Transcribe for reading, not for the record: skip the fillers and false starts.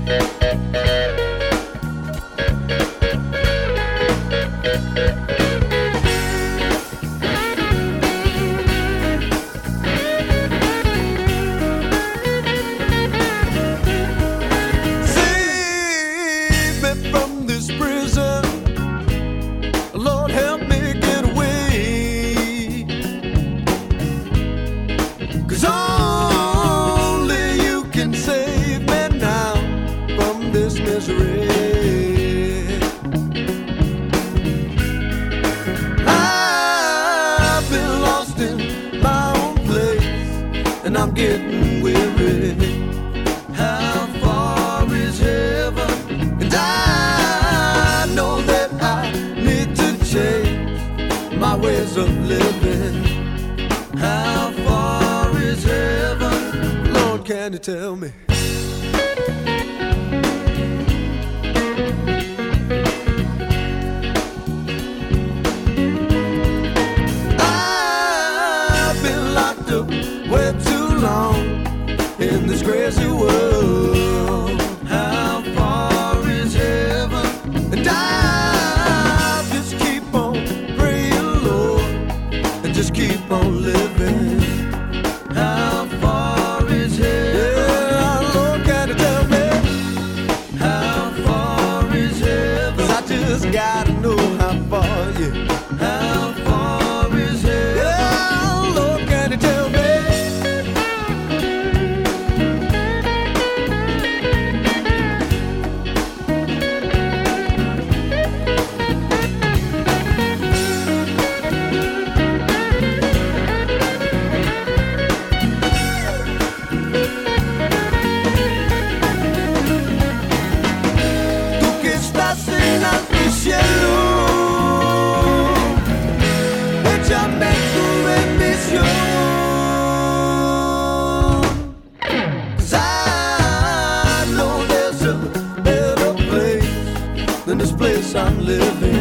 And I'm getting weary. How far is heaven? And I know that I need to change my ways of living. How far is heaven? Lord, can you tell me? I've been locked up way too long in this crazy world. How far is heaven? And I just keep on praying, Lord, and just keep on living. How far is heaven? Yeah, Lord, can you tell me? How far is heaven? 'Cause I just gotta know how far, yeah. How far is heaven? Yeah, Lord, can you tell me? Cielo, échame tu bendición. 'Cause I know there's a better place than this place I'm living.